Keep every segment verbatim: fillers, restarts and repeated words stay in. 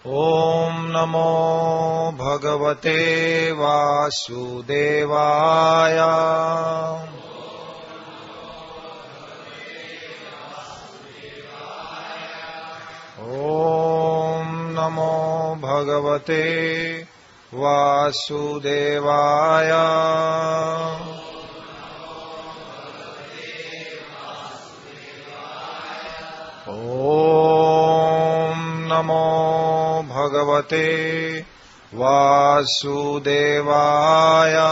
Om Namo Bhagavate Vasudevaya. Om Namo Bhagavate Vasudevaya. Om Namo Bhagavate Vasudevaya.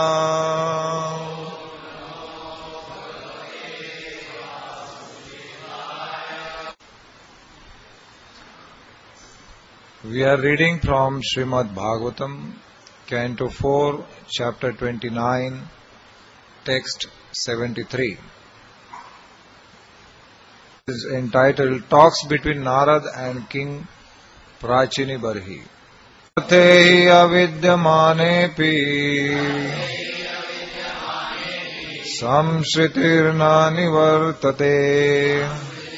We are reading from Srimad Bhagavatam, Canto four, Chapter twenty-nine, Text seventy-three. It is entitled Talks Between Narad and King Prachini Barhi. Te avidhyamanepi samshritirna nivartate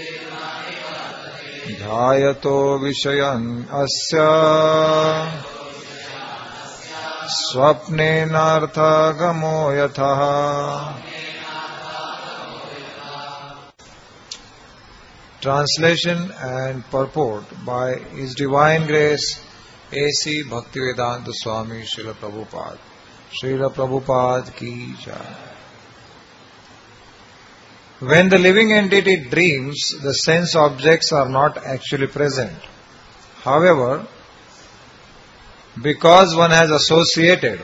dhyayato vishayan asya swapnenartha gamo yatha. Translation and purport by His Divine Grace A C Bhaktivedanta Swami Srila Prabhupada. Srila Prabhupada ki jai. When the living entity dreams, the sense objects are not actually present. However, because one has associated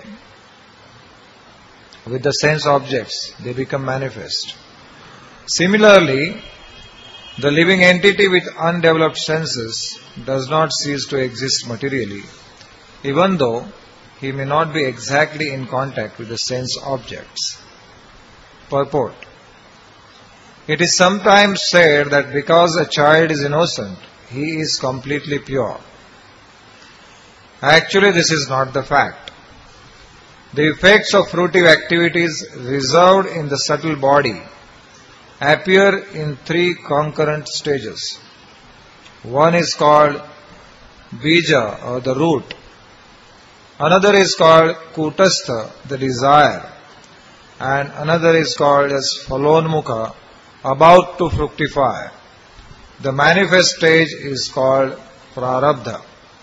with the sense objects, they become manifest. Similarly, the living entity with undeveloped senses does not cease to exist materially, even though he may not be exactly in contact with the sense objects. Purport. It is sometimes said that because a child is innocent, he is completely pure. Actually, this is not the fact. The effects of fruitive activities reserved in the subtle body appear in three concurrent stages. One is called bija, or the root. Another is called kutastha, the desire. And another is called as phalonmukha, about to fructify. The manifest stage is called prarabdha.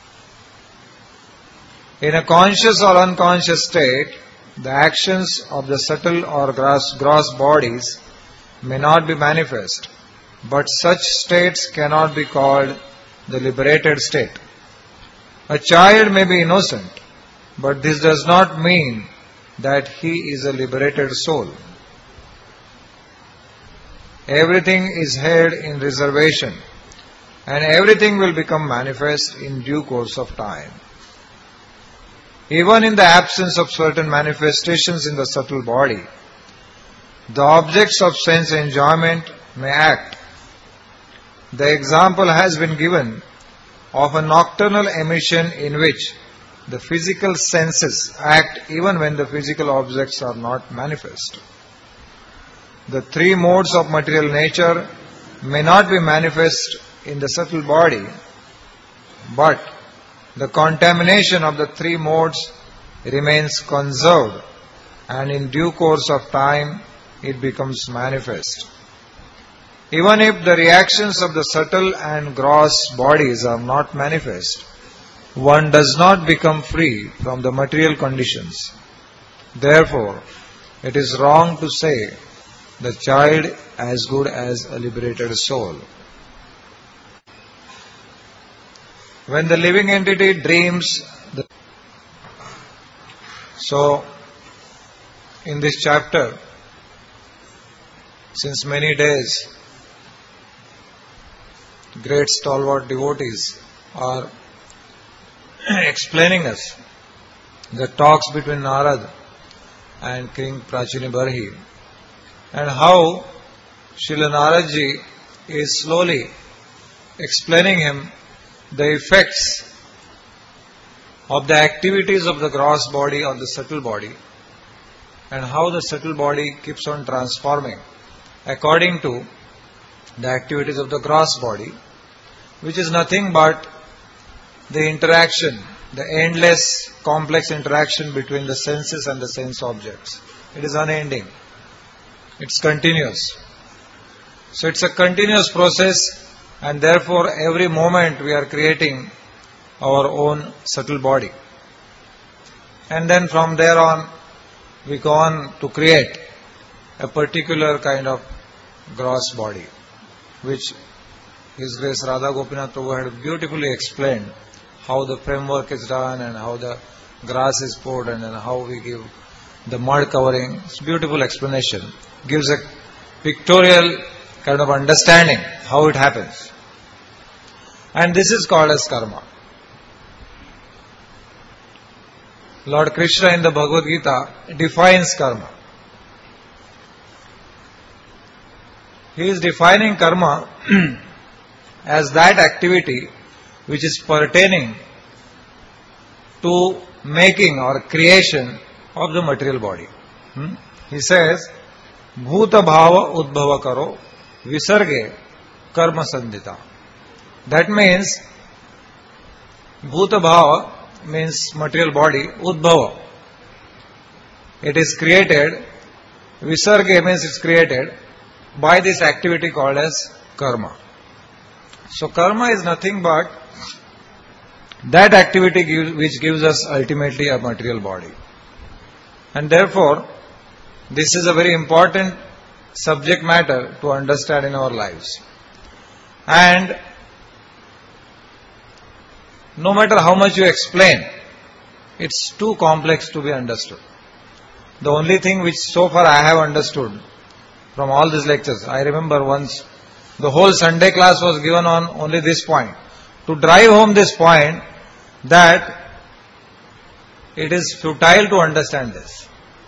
In a conscious or unconscious state, the actions of the subtle or gross, gross bodies may not be manifest, but such states cannot be called the liberated state. A child may be innocent, but this does not mean that he is a liberated soul. Everything is held in reservation, and everything will become manifest in due course of time. Even in the absence of certain manifestations in the subtle body, the objects of sense enjoyment may act. The example has been given of a nocturnal emission in which the physical senses act even when the physical objects are not manifest. The three modes of material nature may not be manifest in the subtle body, but the contamination of the three modes remains conserved, and in due course of time it becomes manifest. Even if the reactions of the subtle and gross bodies are not manifest, one does not become free from the material conditions. Therefore, it is wrong to say the child as good as a liberated soul. When the living entity dreams, the so in this chapter, since many days, great stalwart devotees are explaining us the talks between Narad and King Prachini Barhi, and how Srila Naradji is slowly explaining him the effects of the activities of the gross body or the subtle body, and how the subtle body keeps on transforming according to the activities of the gross body, which is nothing but the interaction, the endless complex interaction between the senses and the sense objects. It is unending. It's continuous. So it's a continuous process, and therefore every moment we are creating our own subtle body. And then from there on, we go on to create a particular kind of gross body, which His Grace Radha Gopinath Prabhu had beautifully explained how the framework is done and how the grass is poured and then how we give the mud covering. It's a beautiful explanation. Gives a pictorial kind of understanding how it happens. And this is called as karma. Lord Krishna in the Bhagavad Gita defines karma. He is defining karma as that activity which is pertaining to making or creation of the material body. Hmm? He says, Bhuta bhava udbhava karo visarge karma sandhita. That means, Bhuta bhava means material body, udbhava. It is created, visarge means it's created by this activity called as karma. So karma is nothing but that activity give, which gives us ultimately a material body. And therefore, this is a very important subject matter to understand in our lives. And no matter how much you explain, it's too complex to be understood. The only thing which so far I have understood from all these lectures, I remember once the whole Sunday class was given on only this point. To drive home this point that it is futile to understand this.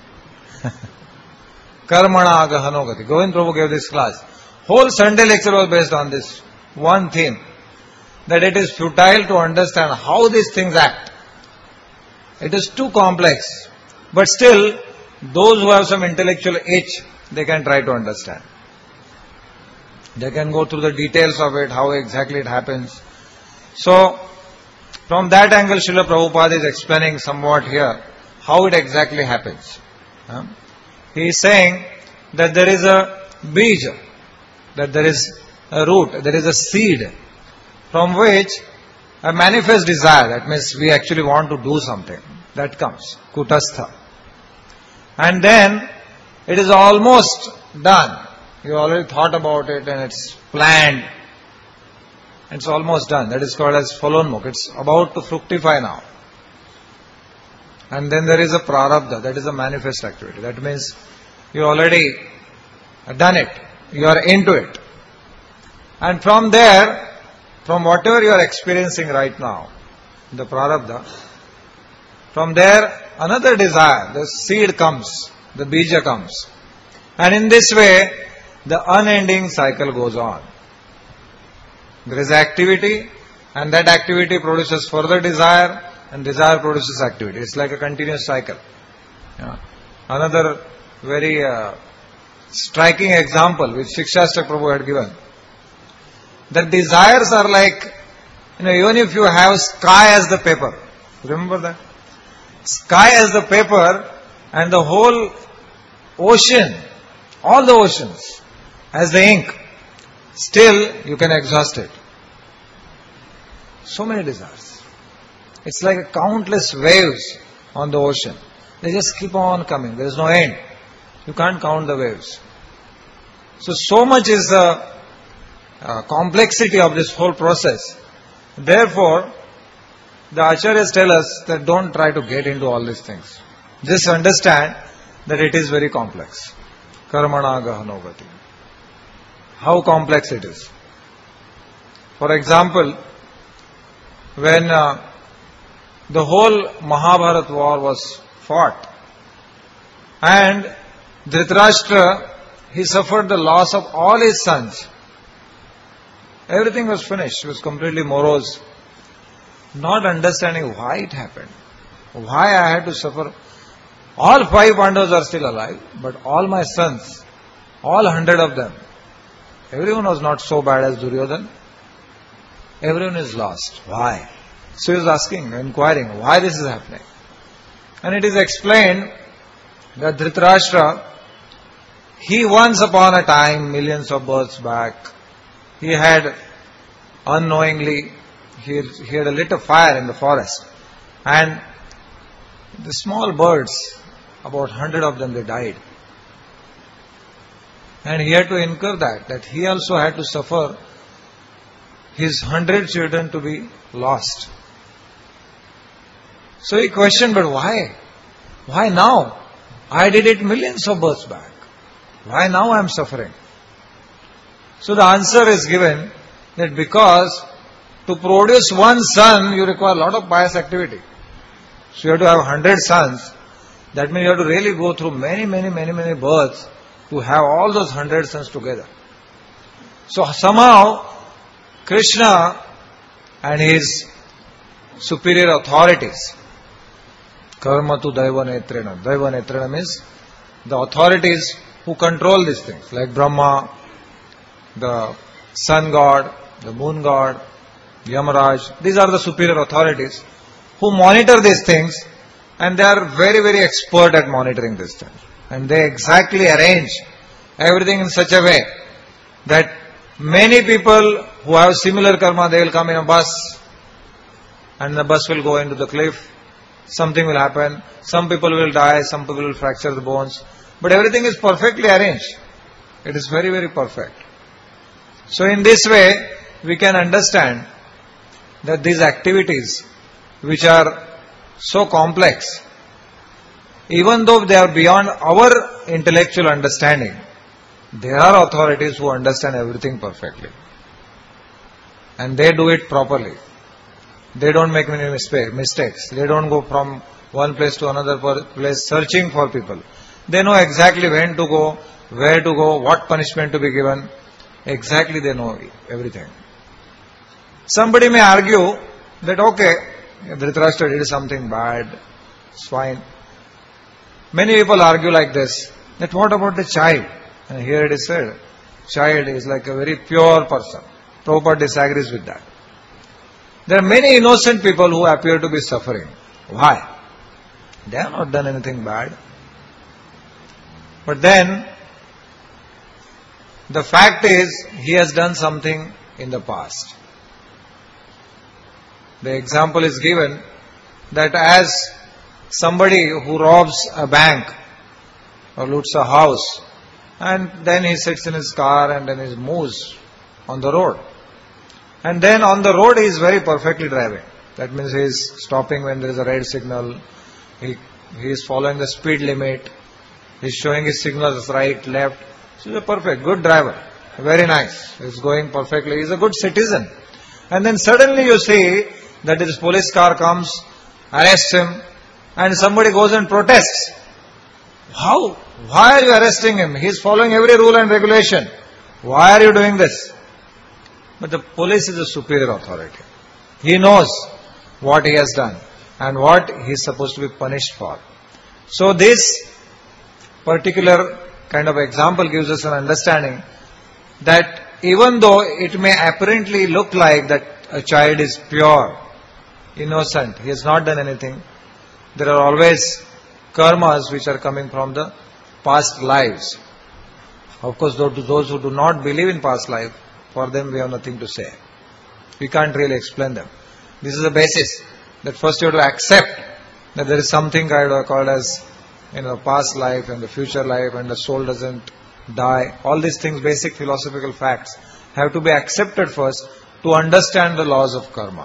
Karmana agahano gati. Govind Prabhu gave this class. Whole Sunday lecture was based on this one theme. That it is futile to understand how these things act. It is too complex. But still, those who have some intellectual itch, they can try to understand. They can go through the details of it, how exactly it happens. So, from that angle, Srila Prabhupada is explaining somewhat here how it exactly happens. Huh? He is saying that there is a bija, that there is a root, there is a seed from which a manifest desire, that means we actually want to do something, that comes, kutastha. And then it is almost done. You already thought about it and it's planned. It's almost done. That is called as phalonmukh. It's about to fructify now. And then there is a prarabdha, that is a manifest activity. That means you already done it. You are into it. And from there, from whatever you are experiencing right now, the prarabdha, from there another desire, the seed comes, the bija comes. And in this way, the unending cycle goes on. There is activity, and that activity produces further desire, and desire produces activity. It's like a continuous cycle. Yeah. Another very uh, striking example which Shikshastra Prabhu had given. That desires are like, you know, even if you have sky as the paper. Remember that? Sky as the paper and the whole ocean, all the oceans, as the ink, still you can exhaust it. So many desires. It's like a countless waves on the ocean. They just keep on coming. There is no end. You can't count the waves. So, so much is the uh, complexity of this whole process. Therefore, the Acharyas tell us that don't try to get into all these things. Just understand that it is very complex. Karmana gahano gati. How complex it is. For example, when uh, the whole Mahabharata war was fought and Dhritarashtra, he suffered the loss of all his sons. Everything was finished. He was completely morose. Not understanding why it happened. Why I had to suffer. All five Pandavas are still alive, but all my sons, all hundred of them, everyone was not so bad as Duryodhana. Everyone is lost. Why? So he is asking, inquiring, why this is happening. And it is explained that Dhritarashtra, he once upon a time, millions of births back, he had unknowingly, he, he had lit a fire in the forest. And the small birds, about hundred of them, they died. And he had to incur that, that he also had to suffer his hundred children to be lost. So he questioned, but why? Why now? I did it millions of births back. Why now I am suffering? So the answer is given that because to produce one son, you require a lot of pious activity. So you have to have hundred sons. That means you have to really go through many, many, many, many births to have all those hundred sons together. So somehow, Krishna and his superior authorities, karma tu daiva netrena. Daiva netrena means the authorities who control these things, like Brahma, the sun god, the moon god, Yamaraj. These are the superior authorities who monitor these things, and they are very, very expert at monitoring these things. And they exactly arrange everything in such a way that many people who have similar karma, they will come in a bus, and the bus will go into the cliff. Something will happen. Some people will die, some people will fracture the bones. But everything is perfectly arranged. It is very, very perfect. So in this way, we can understand that these activities, which are so complex, even though they are beyond our intellectual understanding, there are authorities who understand everything perfectly. And they do it properly. They don't make many mistakes. They don't go from one place to another place searching for people. They know exactly when to go, where to go, what punishment to be given. Exactly they know everything. Somebody may argue that, okay, Dhritarashtra did something bad, it's fine. Many people argue like this, that what about the child? And here it is said, child is like a very pure person. Prabhupada disagrees with that. There are many innocent people who appear to be suffering. Why? They have not done anything bad. But then, the fact is, he has done something in the past. The example is given that as somebody who robs a bank or loots a house, and then he sits in his car and then he moves on the road. And then on the road he is very perfectly driving. That means he is stopping when there is a red signal. He, he is following the speed limit. He is showing his signals right, left. So he is a perfect, good driver. Very nice. He is going perfectly. He is a good citizen. And then suddenly you see that this police car comes, arrests him, and somebody goes and protests. How? Why are you arresting him? He is following every rule and regulation. Why are you doing this? But the police is a superior authority. He knows what he has done and what he is supposed to be punished for. So this particular kind of example gives us an understanding that even though it may apparently look like that a child is pure, innocent, he has not done anything, there are always karmas which are coming from the past lives. Of course, those who do not believe in past life, for them we have nothing to say. We can't really explain them. This is the basis, that first you have to accept that there is something called as, you know, past life and the future life, and the soul doesn't die. All these things, basic philosophical facts, have to be accepted first to understand the laws of karma.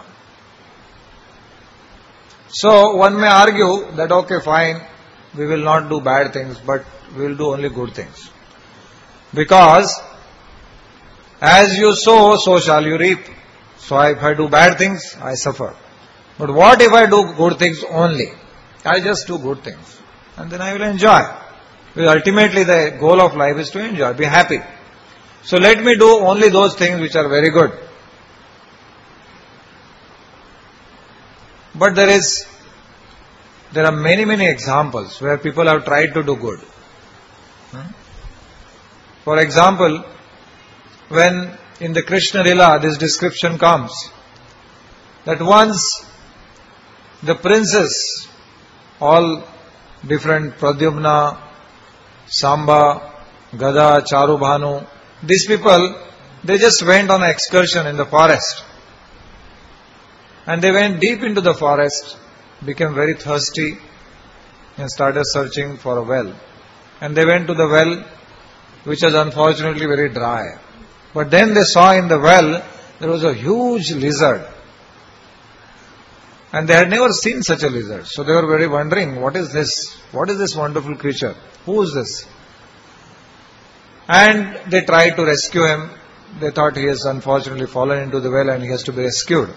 So one may argue that, okay, fine, we will not do bad things, but we will do only good things. Because as you sow, so shall you reap. So if I do bad things, I suffer. But what if I do good things only? I just do good things, and then I will enjoy. Because ultimately the goal of life is to enjoy, be happy. So let me do only those things which are very good. But there is, there are many, many examples where people have tried to do good. Hmm? For example, when in the Krishna Lila this description comes, that once The princes, all different, Pradyumna, Samba, Gada, Charubhanu, these people, they just went on an excursion in the forest. And they went deep into the forest, became very thirsty and started searching for a well. And they went to the well, which was unfortunately very dry. But then they saw in the well, there was a huge lizard. And they had never seen such a lizard. So they were very wondering, what is this? What is this wonderful creature? Who is this? And they tried to rescue him. They thought he has unfortunately fallen into the well and he has to be rescued.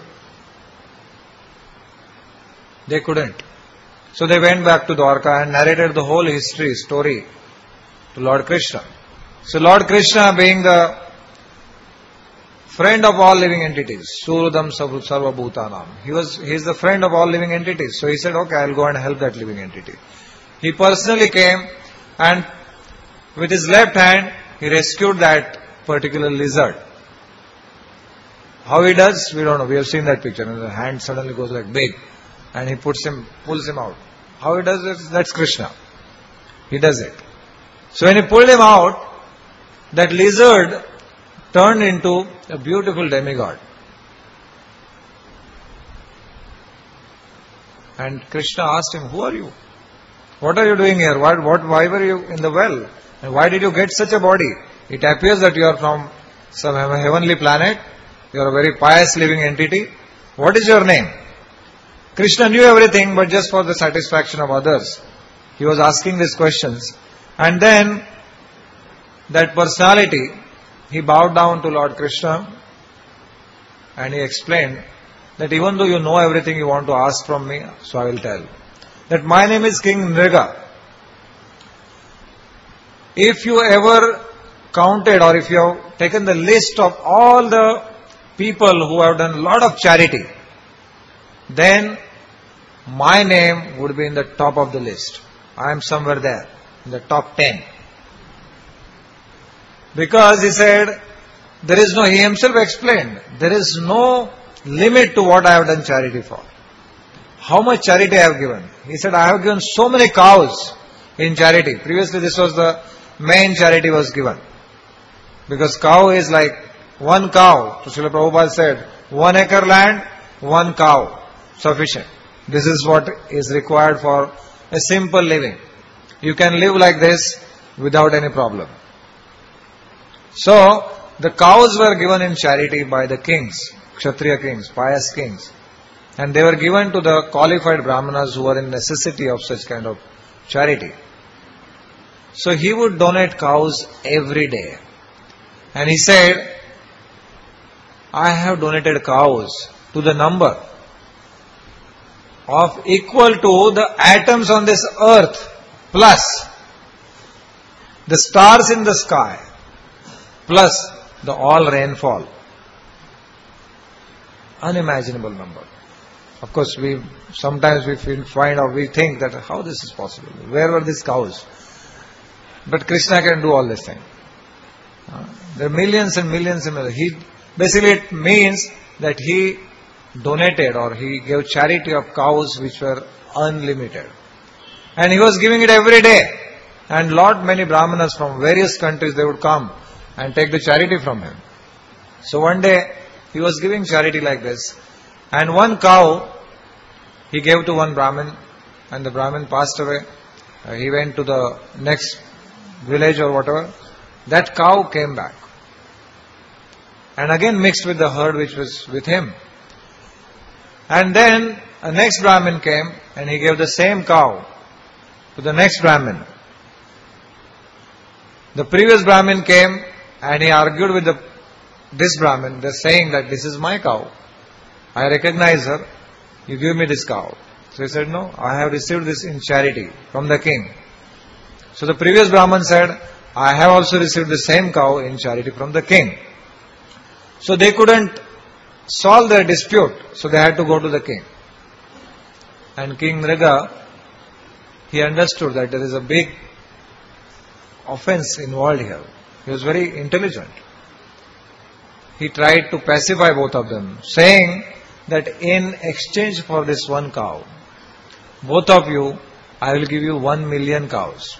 They couldn't. So they went back to Dwarka and narrated the whole history, story to Lord Krishna. So Lord Krishna, being the friend of all living entities, Surudam Sarva Bhutanam, he was he is the friend of all living entities. So he said, okay, I'll go and help that living entity. He personally came and with his left hand, he rescued that particular lizard. How he does, we don't know. We have seen that picture. And the hand suddenly goes like big. And he puts him, pulls him out. How he does it, that's Krishna. He does it. So when he pulled him out, that lizard turned into a beautiful demigod. And Krishna asked him, who are you? What are you doing here? What, what, why were you in the well? And why did you get such a body? It appears that you are from some heavenly planet. You are a very pious living entity. What is your name? Krishna knew everything, but just for the satisfaction of others, he was asking these questions. And then, that personality, he bowed down to Lord Krishna and he explained that even though you know everything you want to ask from me, so I will tell. That my name is King Nriga. If you ever counted or if you have taken the list of all the people who have done a lot of charity, then my name would be in the top of the list. I am somewhere there, in the top ten. Because he said, there is no, he himself explained, there is no limit to what I have done charity for. How much charity I have given? He said, I have given so many cows in charity. Previously this was the main charity was given. Because cow is like one cow. So Srila Prabhupada said, one acre land, one cow, sufficient. This is what is required for a simple living. You can live like this without any problem. So, the cows were given in charity by the kings, Kshatriya kings, pious kings. And they were given to the qualified Brahmanas who were in necessity of such kind of charity. So he would donate cows every day. And he said, I have donated cows to the number of equal to the atoms on this earth plus the stars in the sky plus the all rainfall. Unimaginable number. Of course, we sometimes we feel, find or we think that how this is possible. Where were these cows? But Krishna can do all this thing. Uh, there are millions and millions and millions. He basically it means that he donated or he gave charity of cows which were unlimited. And he was giving it every day. And lot many Brahmanas from various countries, they would come and take the charity from him. So one day, he was giving charity like this. And one cow, he gave to one Brahmin. And the Brahmin passed away. Uh, he went to the next village or whatever. That cow came back. And again mixed with the herd which was with him. And then a next Brahmin came and he gave the same cow to the next Brahmin. The previous Brahmin came and he argued with the, this Brahmin, they're saying that this is my cow. I recognize her. You give me this cow. So he said, no, I have received this in charity from the king. So the previous Brahmin said, I have also received the same cow in charity from the king. So they couldn't solve their dispute. So they had to go to the king. And King Nriga, he understood that there is a big offense involved here. He was very intelligent. He tried to pacify both of them, saying that in exchange for this one cow, both of you, I will give you one million cows.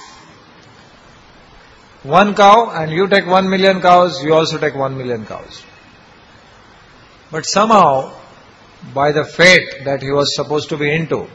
One cow, and you take one million cows, you also take one million cows. But somehow, by the fate that he was supposed to be into,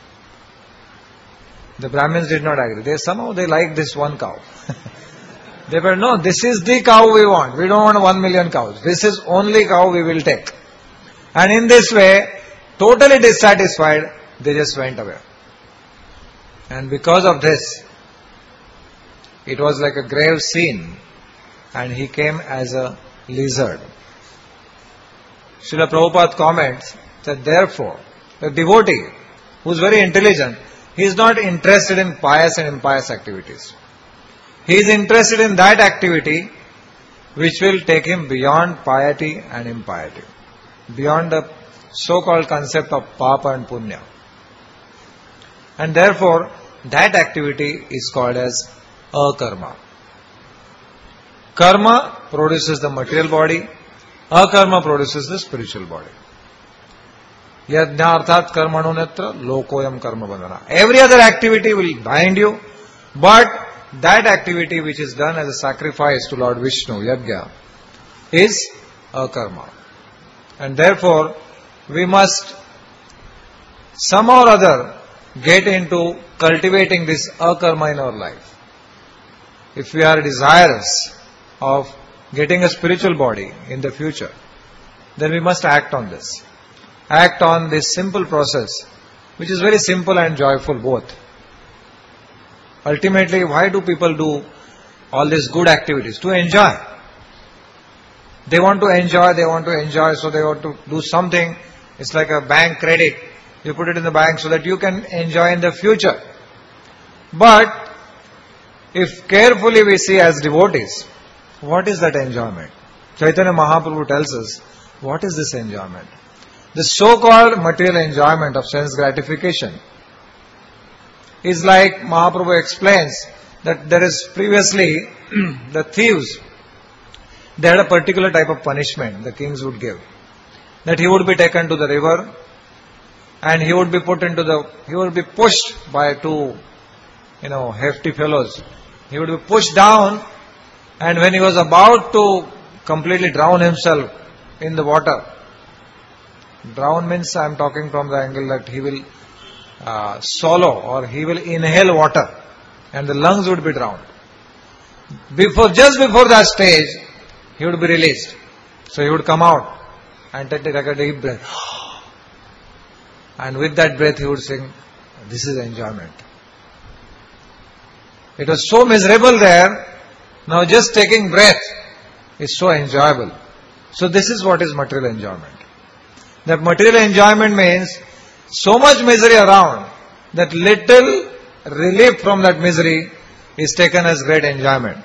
the Brahmins did not agree. They somehow they liked this one cow. They were, no, this is the cow we want. We don't want one million cows. This is only cow we will take. And in this way, totally dissatisfied, they just went away. And because of this, it was like a grave scene, and he came as a lizard. Srila Prabhupada comments that therefore, the devotee who is very intelligent, he is not interested in pious and impious activities. He is interested in that activity which will take him beyond piety and impiety, beyond the so-called concept of papa and punya. And therefore, that activity is called as akarma. Karma produces the material body, akarma produces the spiritual body. Yajnarthat karmano netra lokoyam karma bandhana. Every other activity will bind you, but that activity which is done as a sacrifice to Lord Vishnu, yajna, is akarma. And therefore, we must somehow or other get into cultivating this akarma in our life. If we are desirous of getting a spiritual body in the future, then we must act on this. Act on this simple process, which is very simple and joyful both. Ultimately, why do people do all these good activities? To enjoy. They want to enjoy, they want to enjoy, so they want to do something. It's like a bank credit. You put it in the bank so that you can enjoy in the future. But if carefully we see as devotees, what is that enjoyment? Chaitanya Mahaprabhu tells us, what is this enjoyment? The so-called material enjoyment of sense gratification is like Mahaprabhu explains that there is previously the thieves, they had a particular type of punishment the kings would give. That he would be taken to the river and he would be put into the, he would be pushed by two, you know, hefty fellows. He would be pushed down, and when he was about to completely drown himself in the water, drown means I am talking from the angle that he will uh, swallow or he will inhale water and the lungs would be drowned. Before, just before that stage, he would be released. So he would come out and take a deep breath. And with that breath he would sing, this is enjoyment. It was so miserable there, now just taking breath is so enjoyable. So this is what is material enjoyment. That material enjoyment means so much misery around that little relief from that misery is taken as great enjoyment.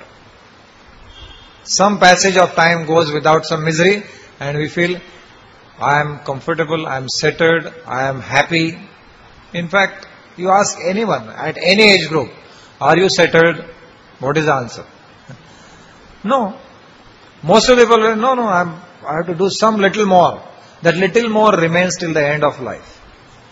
Some passage of time goes without some misery and we feel, I am comfortable, I am settled, I am happy. In fact, you ask anyone at any age group, are you settled? What is the answer? No. Most of the people will, no, no, I'm, I have to do some little more. That little more remains till the end of life.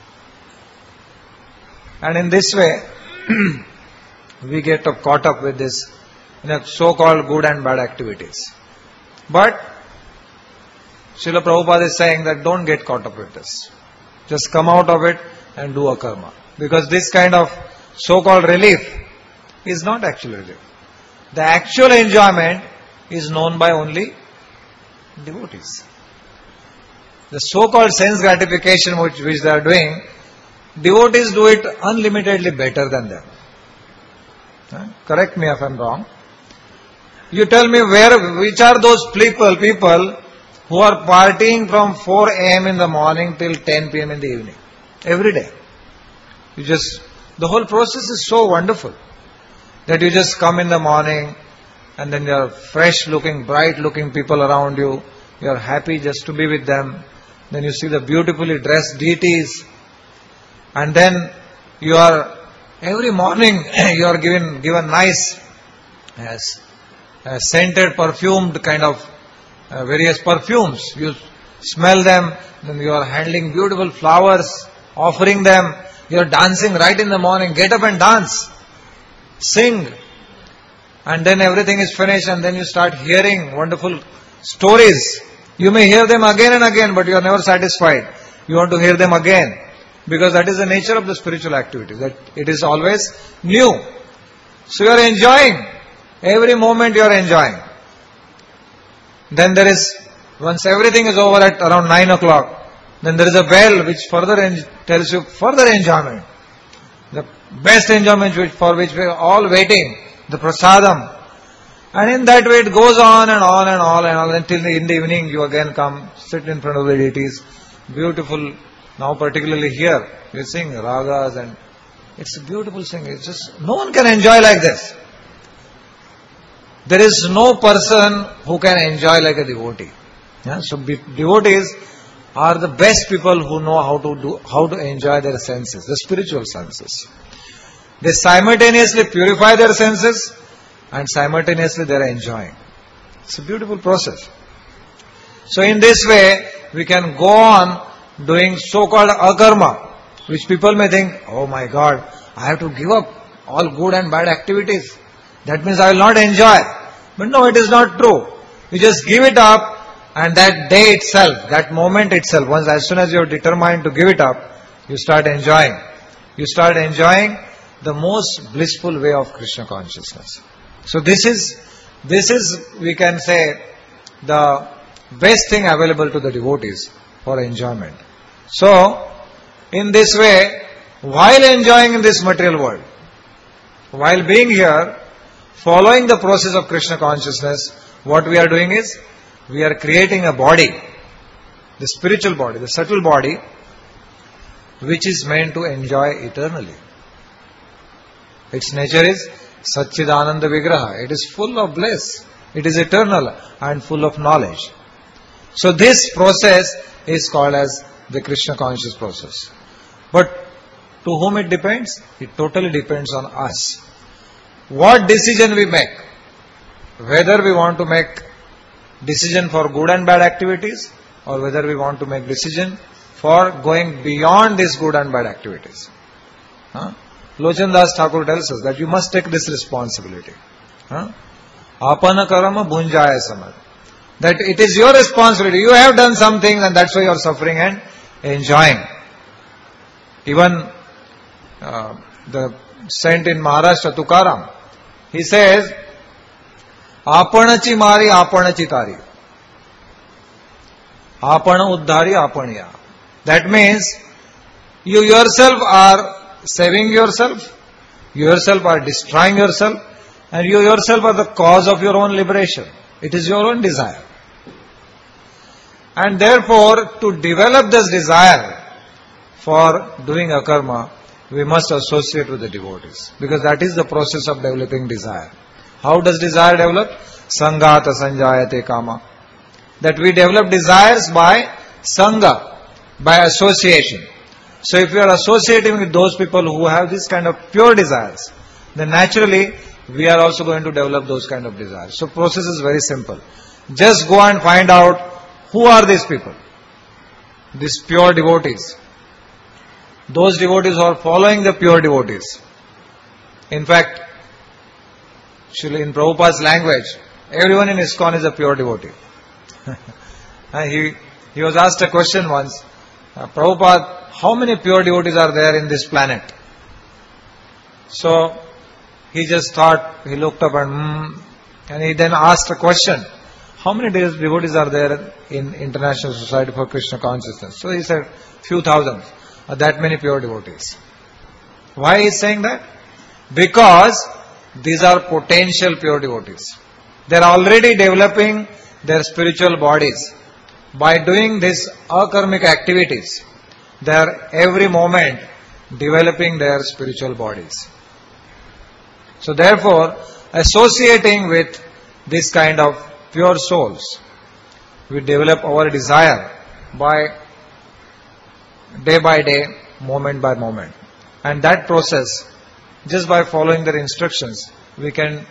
And in this way, we get caught up with this, you know, so-called good and bad activities. But Srila Prabhupada is saying that don't get caught up with this. Just come out of it and do a karma. Because this kind of so-called relief is not actual relief. The actual enjoyment is known by only devotees. The so-called sense gratification which, which they are doing, devotees do it unlimitedly better than them. Huh? Correct me if I am wrong. You tell me where, which are those people, people who are partying from four a.m. in the morning till ten p.m. in the evening. Every day. You just, the whole process is so wonderful that you just come in the morning and then there are fresh looking, bright looking people around you. You are happy just to be with them. Then you see the beautifully dressed deities. And then you are, every morning you are given, given nice, yes, uh, scented, perfumed kind of uh, various perfumes. You smell them, then you are handling beautiful flowers, offering them, you are dancing right in the morning, get up and dance, sing, and then everything is finished and then you start hearing wonderful stories. You may hear them again and again, but you are never satisfied. You want to hear them again, because that is the nature of the spiritual activity, that it is always new. So you are enjoying, every moment you are enjoying. Then there is, once everything is over at around nine o'clock, then there is a bell which further en- tells you further enjoyment. The best enjoyment which, for which we are all waiting, the prasadam. And in that way it goes on and on and on and on until in the evening you again come, sit in front of the deities. Beautiful, now particularly here, you sing ragas and it's a beautiful singing. It's just, no one can enjoy like this. There is no person who can enjoy like a devotee. Yeah? So be- devotees are the best people who know how to do, how to enjoy their senses, the spiritual senses. They simultaneously purify their senses and simultaneously they are enjoying. It's a beautiful process. So in this way, we can go on doing so-called akarma, which people may think, oh my God, I have to give up all good and bad activities. That means I will not enjoy. But no, it is not true. You just give it up, and that day itself, that moment itself, once as soon as you are determined to give it up, you start enjoying. You start enjoying the most blissful way of Krishna consciousness. So this is, this is, we can say, the best thing available to the devotees for enjoyment. So, in this way, while enjoying in this material world, while being here, following the process of Krishna consciousness, what we are doing is, we are creating a body, the spiritual body, the subtle body, which is meant to enjoy eternally. Its nature is Satchidananda Vigraha. It is full of bliss. It is eternal and full of knowledge. So this process is called as the Krishna conscious process. But to whom it depends? It totally depends on us. What decision we make, whether we want to make decision for good and bad activities, or whether we want to make decision for going beyond these good and bad activities. Huh? Lochan Das Thakur tells us that you must take this responsibility. Huh? Apana karama bhunjaya samad. That it is your responsibility. You have done something and that's why you are suffering and enjoying. Even uh, the saint in Maharashtra, Tukaram, he says, Apanachi mari, apanachi tari. Apana uddhari, apaniya. That means, you yourself are saving yourself, you yourself are destroying yourself, and you yourself are the cause of your own liberation. It is your own desire. And therefore, to develop this desire for doing a karma, we must associate with the devotees. Because that is the process of developing desire. How does desire develop? Sangata sanjayate kama. That we develop desires by sangha, by association. So if we are associating with those people who have this kind of pure desires, then naturally we are also going to develop those kind of desires. So process is very simple. Just go and find out who are these people. These pure devotees. Those devotees who are following the pure devotees. In fact, in Prabhupada's language, everyone in ISKCON is a pure devotee. he, he was asked a question once, uh, Prabhupada, how many pure devotees are there in this planet? So, he just thought, he looked up and mm, and he then asked a question, how many devotees are there in International Society for Krishna Consciousness? So he said, few thousands. Uh, that many pure devotees. Why he is saying that? Because these are potential pure devotees. They are already developing their spiritual bodies. By doing these akarmic activities, they are every moment developing their spiritual bodies. So therefore, associating with this kind of pure souls, we develop our desire by day by day, moment by moment. And that process, just by following their instructions, we can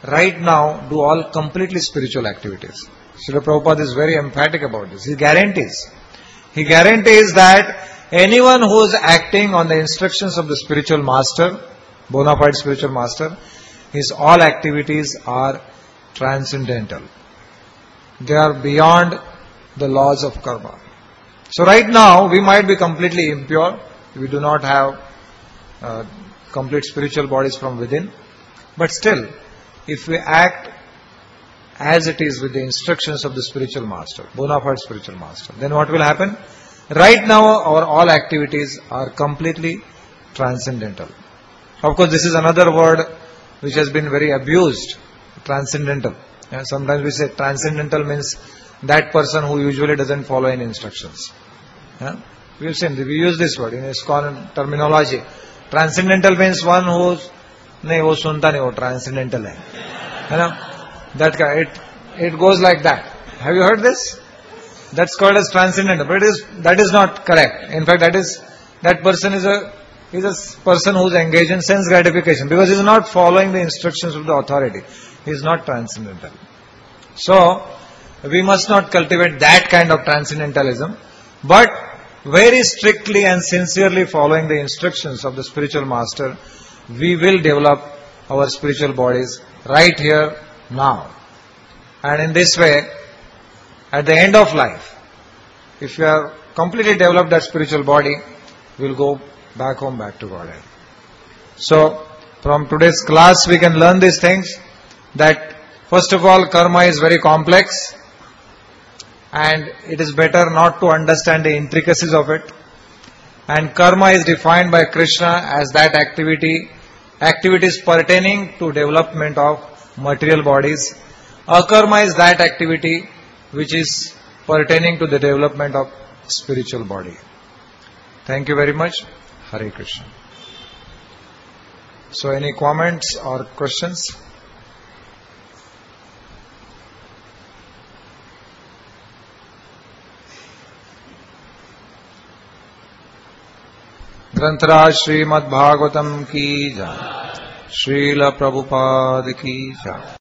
right now do all completely spiritual activities. Srila Prabhupada is very emphatic about this. He guarantees. He guarantees that anyone who is acting on the instructions of the spiritual master, bona fide spiritual master, his all activities are transcendental. They are beyond the laws of karma. So right now we might be completely impure. We do not have uh, complete spiritual bodies from within. But still, if we act as it is with the instructions of the spiritual master, bona fide spiritual master, then what will happen? Right now our all activities are completely transcendental. Of course, this is another word which has been very abused, transcendental. Yeah, sometimes we say transcendental means that person who usually doesn't follow any instructions. Yeah? We have seen, we use this word in ISKCON terminology. Transcendental means one who's nahi wo sunta nahi, wo transcendental hai. You know, that it it goes like that. Have you heard this? That's called as transcendental, but it is that is not correct. In fact, that is that person is a is a person who is engaged in sense gratification because he is not following the instructions of the authority. He is not transcendental. So we must not cultivate that kind of transcendentalism, but very strictly and sincerely following the instructions of the spiritual master, we will develop our spiritual bodies right here, now. And in this way, at the end of life, if we have completely developed that spiritual body, we will go back home, back to Godhead. So, from today's class we can learn these things, that first of all, karma is very complex, and it is better not to understand the intricacies of it. And karma is defined by Krishna as that activity, activities pertaining to development of material bodies. Akarma is that activity which is pertaining to the development of spiritual body. Thank you very much. Hare Krishna. So, any comments or questions? ग्रंथराज Shrimad Bhagavatam की जय, श्रील प्रभुपाद की जय।